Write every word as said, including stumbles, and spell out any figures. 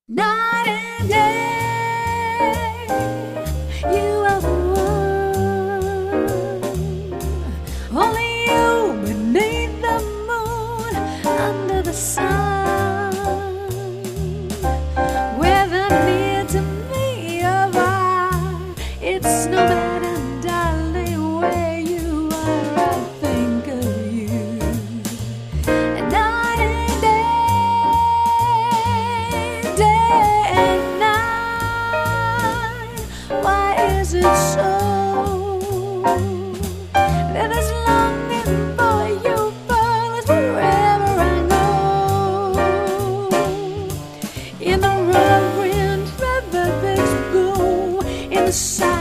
Night and day, you are the one. Only you beneath the moon, under the sun. Whether near to me or far, it's no matter, darling, where you are. I think of you. And night and day, day and night. Why is it so that as longing for you follows wherever I go? In the roaring river, there's go in the south.